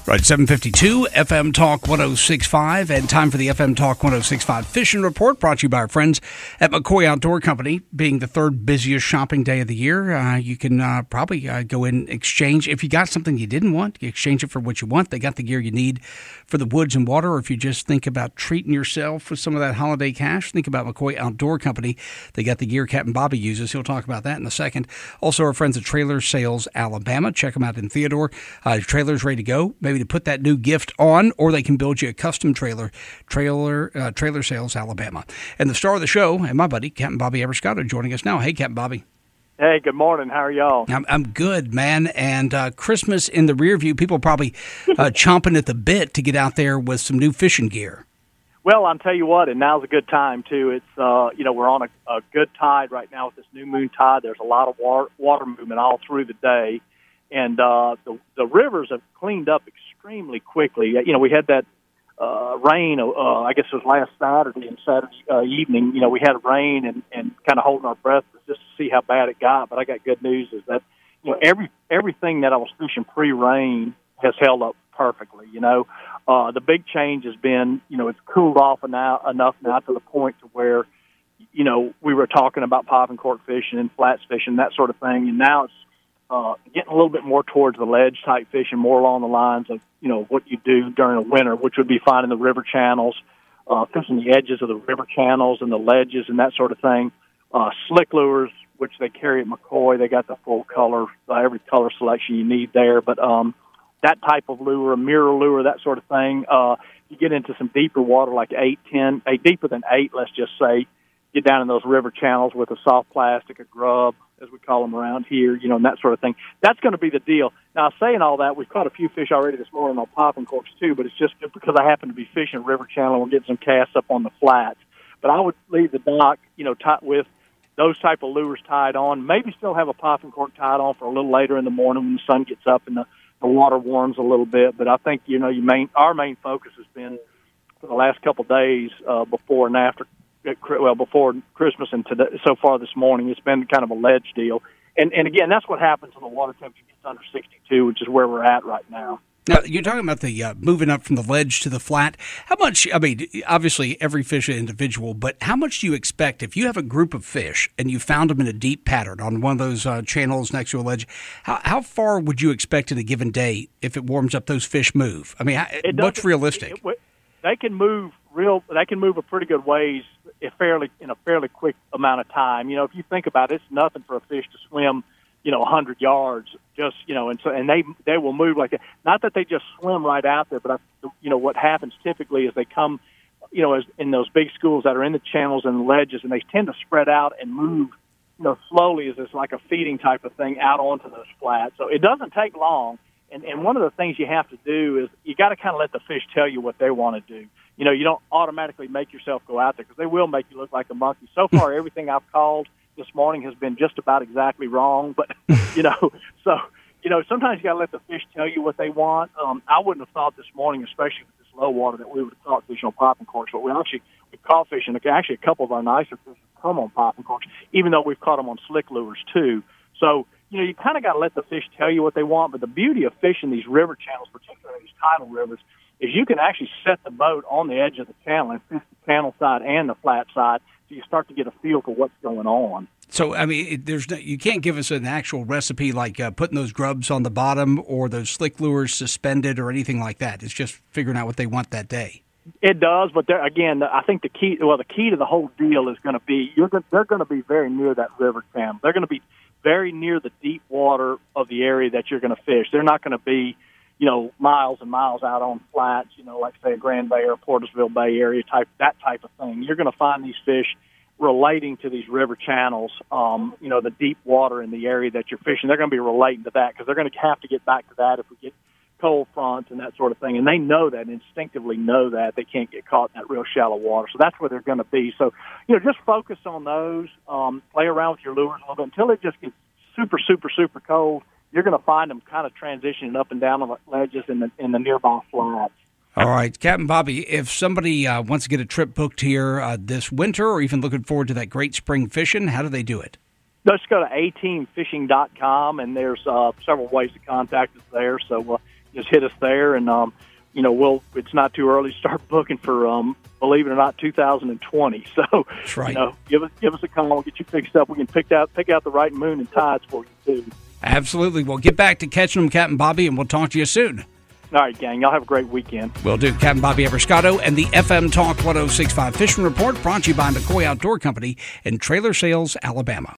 Right, 752 FM Talk 106.5, and time for the FM Talk 106.5 Fishing Report, brought to you by our friends at McCoy Outdoor Company. Being the third busiest shopping day of the year, you can probably go in and exchange. If you got something you didn't want, you exchange it for what you want. They got the gear you need for the woods and water. Or if you just think about treating yourself with some of that holiday cash, think about McCoy Outdoor Company. They got the gear Captain Bobby uses. He'll talk about that in a second. Also, our friends at Trailer Sales Alabama. Check them out in Theodore. Trailers ready to go. Maybe to put that new gift on, or they can build you a custom trailer. Trailer Sales Alabama. And the star of the show, and my buddy, Captain Bobby Everscott, joining us now. Hey, Captain Bobby. Hey, good morning. How are y'all? I'm good, man. And Christmas in the rear view, people probably chomping at the bit to get out there with some new fishing gear. Well, I'll tell you what, and now's a good time, too. It's, we're on a good tide right now with this new moon tide. There's a lot of water movement all through the day. And the rivers have cleaned up extremely quickly. We had that rain, I guess it was last Saturday and Saturday evening. We had rain and kind of holding our breath just to see how bad it got. But I got good news is that, everything that I was fishing pre-rain has held up perfectly. The big change has been, it's cooled off enough now to the point to where, we were talking about popping cork fishing and flats fishing, that sort of thing. And now it's getting a little bit more towards the ledge type fishing, more along the lines of, what you do during the winter, which would be finding the river channels, fishing the edges of the river channels and the ledges and that sort of thing. Slick lures, which they carry at McCoy, they got the full color, every color selection you need there. But that type of lure, a mirror lure, that sort of thing, you get into some deeper water like 8, 10, deeper than 8, let's just say, get down in those river channels with a soft plastic, a grub, as we call them around here, and that sort of thing. That's going to be the deal. Now, saying all that, we've caught a few fish already this morning on popping corks, too, but it's just because I happen to be fishing river channel and we're getting some casts up on the flats. But I would leave the dock, with those type of lures tied on, maybe still have a popping cork tied on for a little later in the morning when the sun gets up and the water warms a little bit. But I think, our main focus has been for the last couple of days before and after, before Christmas and today, so far this morning, it's been kind of a ledge deal. And again, that's what happens when the water temperature gets under 62, which is where we're at right now. Now, you're talking about the moving up from the ledge to the flat. How much, obviously every fish is individual, but how much do you expect if you have a group of fish and you found them in a deep pattern on one of those channels next to a ledge, how far would you expect in a given day if it warms up those fish move? What's realistic? They can move a pretty good ways in a fairly quick amount of time. If you think about it, it's nothing for a fish to swim, 100 yards, just, and they will move like that. Not that they just swim right out there, but what happens typically is they come, as in those big schools that are in the channels and the ledges, and they tend to spread out and move, slowly as it's like a feeding type of thing out onto those flats. So it doesn't take long. And one of the things you have to do is you got to kind of let the fish tell you what they want to do. You don't automatically make yourself go out there because they will make you look like a monkey. So far, everything I've called this morning has been just about exactly wrong. But, sometimes you got to let the fish tell you what they want. I wouldn't have thought this morning, especially with this low water, that we would have caught fish on popping corks. But we caught fish, and actually a couple of our nicer fish have come on popping corks, even though we've caught them on slick lures too. So, you kind of got to let the fish tell you what they want. But the beauty of fishing these river channels, particularly these tidal rivers, is you can actually set the boat on the edge of the channel and fish the channel side and the flat side, so you start to get a feel for what's going on. So, you can't give us an actual recipe like putting those grubs on the bottom or those slick lures suspended or anything like that. It's just figuring out what they want that day. It does, but again, I think the key to the whole deal is going to be they're going to be very near that river channel. They're going to be very near the deep water of the area that you're going to fish. They're not going to be, miles and miles out on flats, like say a Grand Bay or Portersville Bay area that type of thing. You're going to find these fish relating to these river channels, the deep water in the area that you're fishing. They're going to be relating to that because they're going to have to get back to that if we get cold fronts and that sort of thing. And they know that, instinctively know that. They can't get caught in that real shallow water. So that's where they're going to be. So, just focus on those, play around with your lures a little bit until it just gets super, super, super cold. You're going to find them kind of transitioning up and down on the ledges in the nearby flats. All right, Captain Bobby, if somebody wants to get a trip booked here this winter or even looking forward to that great spring fishing, how do they do it? Just go to ateamfishing.com, and there's several ways to contact us there. So just hit us there, and it's not too early to start booking for believe it or not 2020. So that's right. Give us a call, we'll get you fixed up. We can pick out the right moon and tides for you too. Absolutely. We'll get back to catching them, Captain Bobby, and we'll talk to you soon. All right, gang. Y'all have a great weekend. Will do. Captain Bobby Everscotto and the FM Talk 1065 Fishing Report, brought to you by McCoy Outdoor Company in Trailer Sales, Alabama.